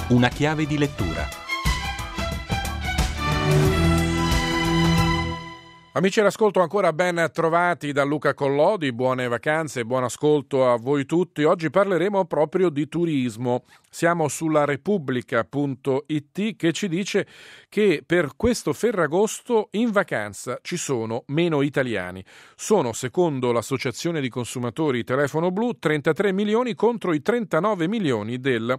Una chiave di lettura. Amici all'ascolto, ancora ben trovati da Luca Collodi, buone vacanze e buon ascolto a voi tutti. Oggi parleremo proprio di turismo. Siamo sulla Repubblica.it che ci dice che per questo Ferragosto in vacanza ci sono meno italiani. Sono, secondo l'Associazione di Consumatori Telefono Blu, 33 milioni contro i 39 milioni del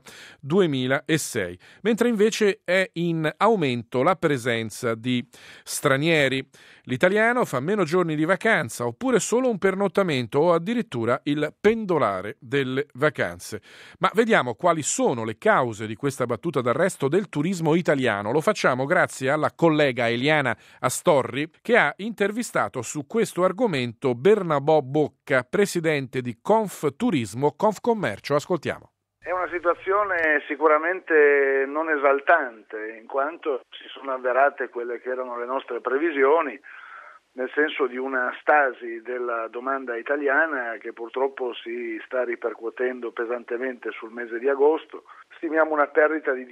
2006, mentre invece è in aumento la presenza di stranieri. L'italiano fa meno giorni di vacanza oppure solo un pernottamento o addirittura il pendolare delle vacanze. Ma vediamo quali sono le cause di questa battuta d'arresto del turismo italiano. Lo facciamo grazie alla collega Eliana Astorri che ha intervistato su questo argomento Bernabò Bocca, presidente di Confturismo Confcommercio. Ascoltiamo. È una situazione sicuramente non esaltante, in quanto si sono avverate quelle che erano le nostre previsioni, nel senso di una stasi della domanda italiana che purtroppo si sta ripercuotendo pesantemente sul mese di agosto. Stimiamo una perdita di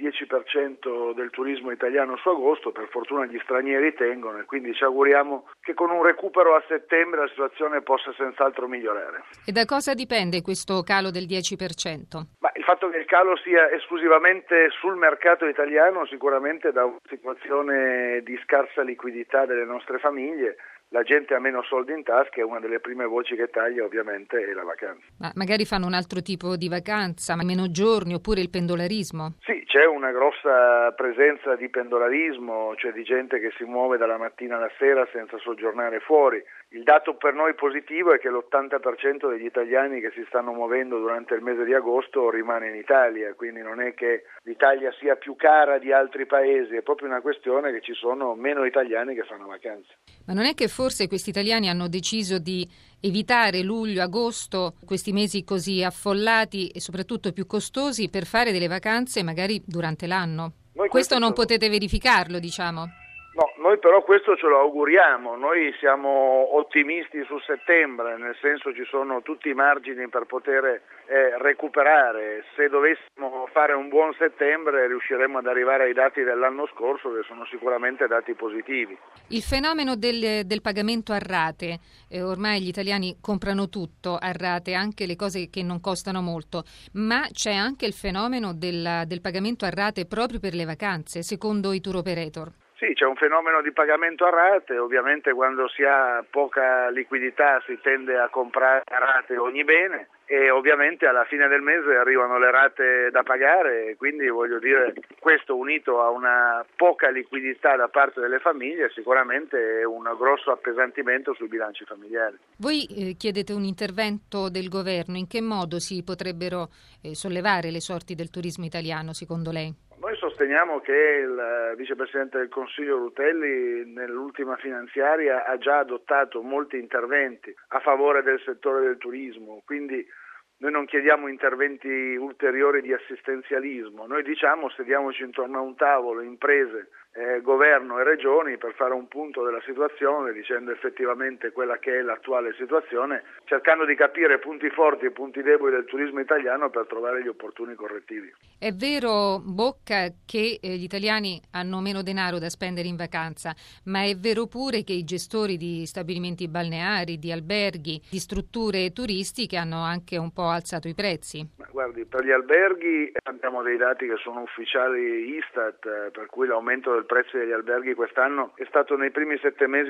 10% del turismo italiano su agosto, per fortuna gli stranieri tengono e quindi ci auguriamo che con un recupero a settembre la situazione possa senz'altro migliorare. E da cosa dipende questo calo del 10%? Ma il fatto che il calo sia esclusivamente sul mercato italiano sicuramente da una situazione di scarsa liquidità delle nostre famiglie. La gente ha meno soldi in tasca e una delle prime voci che taglia ovviamente è la vacanza. Ma magari fanno un altro tipo di vacanza, ma meno giorni, oppure il pendolarismo? Sì, c'è una grossa presenza di pendolarismo, cioè di gente che si muove dalla mattina alla sera senza soggiornare fuori. Il dato per noi positivo è che l'80% degli italiani che si stanno muovendo durante il mese di agosto rimane in Italia, quindi non è che l'Italia sia più cara di altri paesi, è proprio una questione che ci sono meno italiani che fanno vacanze. Ma non è che forse questi italiani hanno deciso di evitare luglio, agosto, questi mesi così affollati e soprattutto più costosi, per fare delle vacanze magari durante l'anno? Questo non potete verificarlo, diciamo? No, noi però questo ce lo auguriamo, noi siamo ottimisti su settembre, nel senso ci sono tutti i margini per poter recuperare. Se dovessimo fare un buon settembre riusciremo ad arrivare ai dati dell'anno scorso, che sono sicuramente dati positivi. Il fenomeno del pagamento a rate, ormai gli italiani comprano tutto a rate, anche le cose che non costano molto, ma c'è anche il fenomeno del pagamento a rate proprio per le vacanze, secondo i tour operator. Sì, c'è un fenomeno di pagamento a rate, ovviamente quando si ha poca liquidità si tende a comprare a rate ogni bene e ovviamente alla fine del mese arrivano le rate da pagare e quindi voglio dire questo unito a una poca liquidità da parte delle famiglie sicuramente è un grosso appesantimento sui bilanci familiari. Voi chiedete un intervento del governo, in che modo si potrebbero sollevare le sorti del turismo italiano secondo lei? Noi sosteniamo che il vicepresidente del Consiglio Rutelli nell'ultima finanziaria ha già adottato molti interventi a favore del settore del turismo, quindi noi non chiediamo interventi ulteriori di assistenzialismo, noi diciamo sediamoci intorno a un tavolo, imprese, governo e regioni per fare un punto della situazione dicendo effettivamente quella che è l'attuale situazione, cercando di capire punti forti e punti deboli del turismo italiano per trovare gli opportuni correttivi. È vero, Bocca, che gli italiani hanno meno denaro da spendere in vacanza, ma è vero pure che i gestori di stabilimenti balneari, di alberghi, di strutture turistiche hanno anche un po' alzato i prezzi. Ma guardi, per gli alberghi abbiamo dei dati che sono ufficiali Istat, per cui l'aumento del prezzo degli alberghi quest'anno è stato nei primi 7 mesi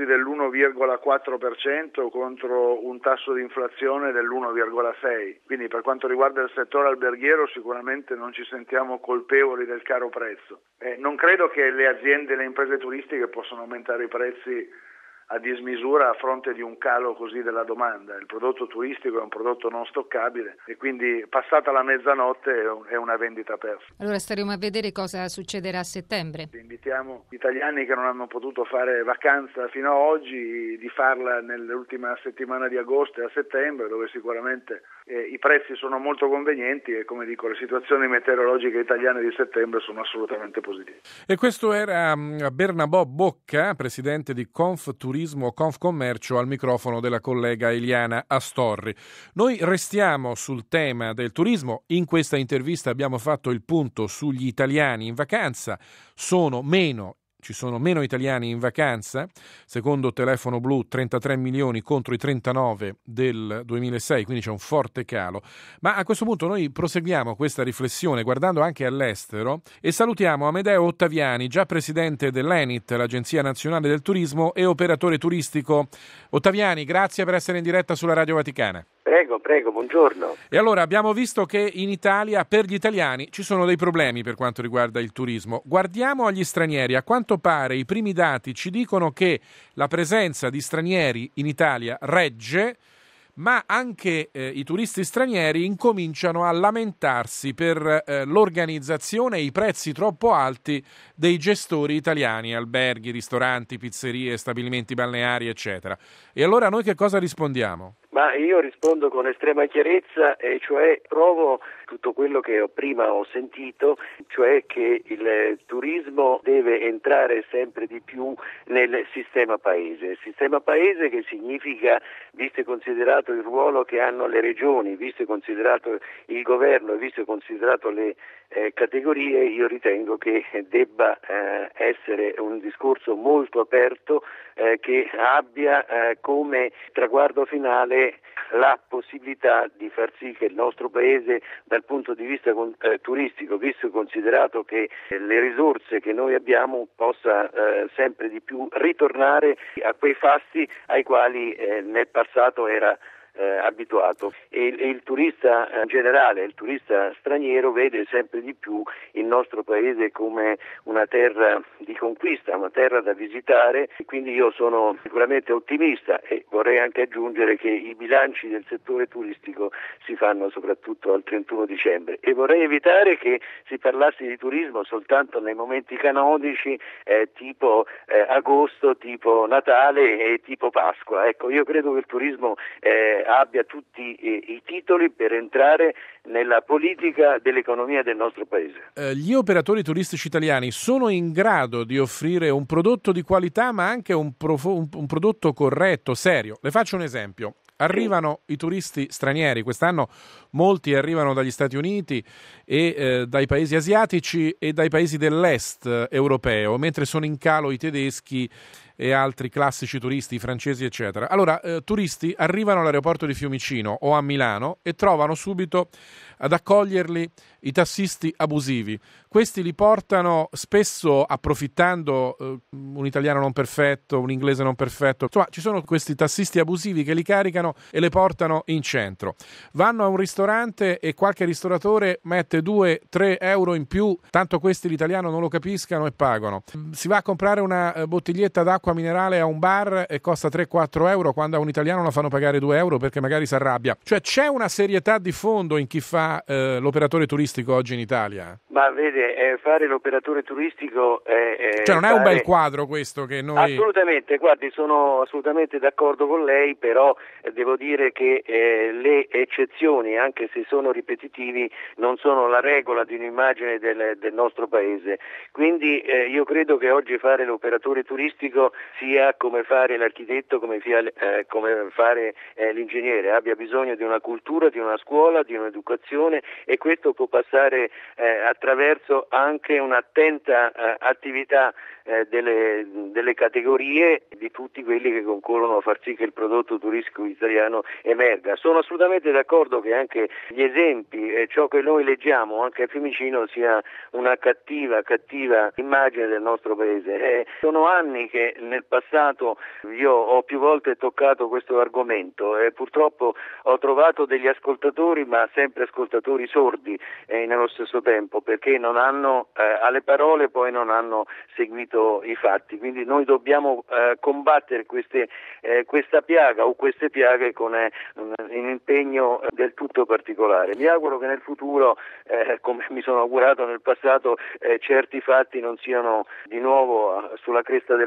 dell'1,4% contro un tasso di inflazione dell'1,6%. Quindi per quanto riguarda il settore alberghiero sicuramente non ci sentiamo colpevoli del caro prezzo. Non credo che le aziende e le imprese turistiche possano aumentare i prezzi a dismisura a fronte di un calo così della domanda. Il prodotto turistico è un prodotto non stoccabile e quindi passata la mezzanotte è una vendita persa. Allora staremo a vedere cosa succederà a settembre. Invitiamo gli italiani che non hanno potuto fare vacanza fino ad oggi di farla nell'ultima settimana di agosto e a settembre, dove sicuramente i prezzi sono molto convenienti e, come dico, le situazioni meteorologiche italiane di settembre sono assolutamente positive. E questo era Bernabò Bocca, presidente di Confturismo Turismo Confcommercio, al microfono della collega Eliana Astorri. Noi restiamo sul tema del turismo. In questa intervista abbiamo fatto il punto sugli italiani in vacanza. Ci sono meno italiani in vacanza, secondo Telefono Blu 33 milioni contro i 39 del 2006, quindi c'è un forte calo. Ma a questo punto noi proseguiamo questa riflessione guardando anche all'estero e salutiamo Amedeo Ottaviani, già presidente dell'ENIT, l'Agenzia Nazionale del Turismo, e operatore turistico. Ottaviani, grazie per essere in diretta sulla Radio Vaticana. Prego, buongiorno. E allora abbiamo visto che in Italia per gli italiani ci sono dei problemi per quanto riguarda il turismo. Guardiamo agli stranieri. A quanto pare i primi dati ci dicono che la presenza di stranieri in Italia regge, ma anche i turisti stranieri incominciano a lamentarsi per l'organizzazione e i prezzi troppo alti dei gestori italiani, alberghi, ristoranti, pizzerie, stabilimenti balneari, eccetera. E allora noi che cosa rispondiamo? Ma io rispondo con estrema chiarezza, e cioè provo tutto quello che prima ho sentito, cioè che il turismo deve entrare sempre di più nel sistema paese. Il sistema paese che significa, visto e considerato il ruolo che hanno le regioni, visto e considerato il governo e visto e considerato le categorie, io ritengo che debba essere un discorso molto aperto che abbia come traguardo finale la possibilità di far sì che il nostro paese dal punto di vista turistico, visto e considerato che le risorse che noi abbiamo, possa sempre di più ritornare a quei fasti ai quali nel passato era abituato. E il turista in generale, il turista straniero, vede sempre di più il nostro paese come una terra di conquista, una terra da visitare, quindi io sono sicuramente ottimista e vorrei anche aggiungere che i bilanci del settore turistico si fanno soprattutto al 31 dicembre e vorrei evitare che si parlasse di turismo soltanto nei momenti canonici tipo agosto, tipo Natale e tipo Pasqua. Ecco, io credo che il turismo abbia tutti i titoli per entrare nella politica dell'economia del nostro paese. Gli operatori turistici italiani sono in grado di offrire un prodotto di qualità, ma anche un prodotto corretto, serio. Le faccio un esempio. Arrivano i turisti stranieri, quest'anno molti arrivano dagli Stati Uniti e dai paesi asiatici e dai paesi dell'est europeo, mentre sono in calo i tedeschi e altri classici turisti, francesi, eccetera. Allora, turisti arrivano all'aeroporto di Fiumicino o a Milano e trovano subito ad accoglierli i tassisti abusivi. Questi li portano spesso approfittando un italiano non perfetto, un inglese non perfetto. Insomma, ci sono questi tassisti abusivi che li caricano e le portano in centro. Vanno a un ristorante e qualche ristoratore mette 2-3 euro in più, tanto questi l'italiano non lo capiscano e pagano. Si va a comprare una bottiglietta d'acqua minerale a un bar e costa 3-4 euro, quando a un italiano la fanno pagare 2 euro perché magari si arrabbia. Cioè c'è una serietà di fondo in chi fa l'operatore turistico oggi in Italia? Ma vede, fare l'operatore turistico cioè non è un bel quadro questo che noi... Assolutamente, guardi, sono assolutamente d'accordo con lei, però devo dire che le eccezioni, anche se sono ripetitivi, non sono la regola di un'immagine del nostro paese. Quindi io credo che oggi fare l'operatore turistico sia come fare l'architetto, come fare l'ingegnere, abbia bisogno di una cultura, di una scuola, di un'educazione, e questo può passare attraverso anche un'attenta attività delle categorie, di tutti quelli che concorrono a far sì che il prodotto turistico italiano emerga. Sono assolutamente d'accordo che anche gli esempi, ciò che noi leggiamo anche a Fiumicino, sia una cattiva immagine del nostro paese. Sono anni che nel passato io ho più volte toccato questo argomento e purtroppo ho trovato degli ascoltatori, ma sempre ascoltatori sordi nello stesso tempo, perché non hanno alle parole, poi non hanno seguito i fatti. Quindi noi dobbiamo combattere questa piaga o queste piaghe con un impegno del tutto particolare. Mi auguro che nel futuro, come mi sono augurato nel passato, certi fatti non siano di nuovo sulla cresta dell'onda.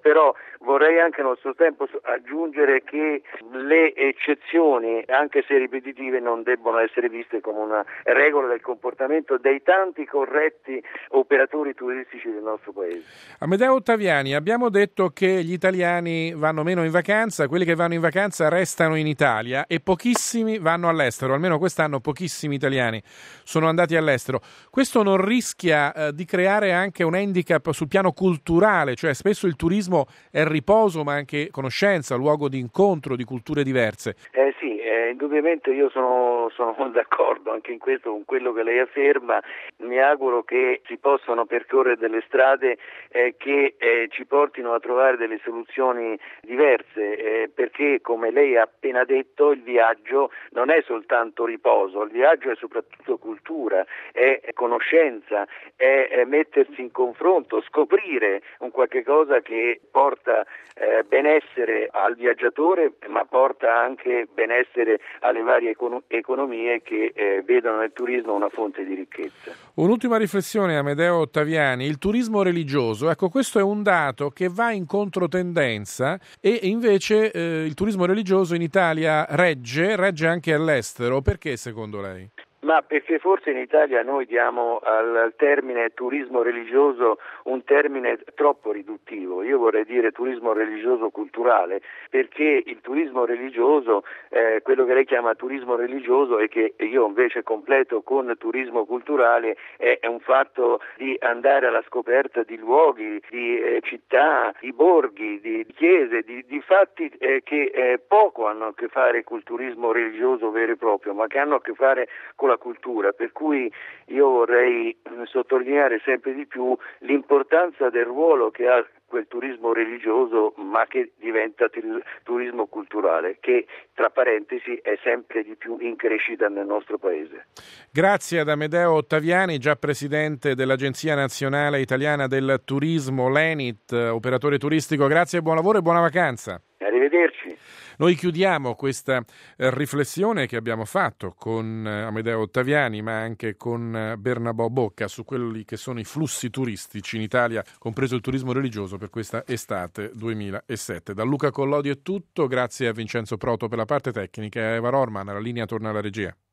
però vorrei anche allo stesso tempo aggiungere che le eccezioni, anche se ripetitive, non debbono essere viste come una regola del comportamento dei tanti corretti operatori turistici del nostro Paese. Amedeo Ottaviani, abbiamo detto che gli italiani vanno meno in vacanza, quelli che vanno in vacanza restano in Italia e pochissimi vanno all'estero, almeno quest'anno pochissimi italiani sono andati all'estero. Questo non rischia di creare anche un handicap sul piano culturale, cioè spesso il turismo è riposo ma anche conoscenza, luogo di incontro di culture diverse. Sì, indubbiamente io sono d'accordo anche in questo con quello che lei afferma. Mi auguro che si possano percorrere delle strade che ci portino a trovare delle soluzioni diverse, perché come lei ha appena detto il viaggio non è soltanto riposo, il viaggio è soprattutto cultura, è conoscenza, è mettersi in confronto, scoprire un qualche cosa che porta benessere al viaggiatore, ma porta anche benessere alle varie economie che vedono nel turismo una fonte di ricchezza. Un'ultima riflessione, Amedeo Ottaviani, il turismo religioso, ecco, questo è un dato che va in controtendenza e invece il turismo religioso in Italia regge anche all'estero. Perché secondo lei? Ma perché forse in Italia noi diamo al termine turismo religioso un termine troppo riduttivo. Io vorrei dire turismo religioso culturale, perché il turismo religioso, quello che lei chiama turismo religioso e che io invece completo con turismo culturale, è un fatto di andare alla scoperta di luoghi, di città, di borghi, di chiese, di fatti che poco hanno a che fare col turismo religioso vero e proprio, ma che hanno a che fare con la cultura, per cui io vorrei sottolineare sempre di più l'importanza del ruolo che ha quel turismo religioso, ma che diventa turismo culturale, che tra parentesi è sempre di più in crescita nel nostro Paese. Grazie ad Amedeo Ottaviani, già presidente dell'Agenzia Nazionale Italiana del Turismo, l'ENIT, operatore turistico. Grazie, buon lavoro e buona vacanza. Arrivederci. Noi chiudiamo questa riflessione che abbiamo fatto con Amedeo Ottaviani, ma anche con Bernabò Bocca su quelli che sono i flussi turistici in Italia, compreso il turismo religioso per questa estate 2007. Da Luca Collodi è tutto, grazie a Vincenzo Proto per la parte tecnica e a Eva Rorman, la linea torna alla regia.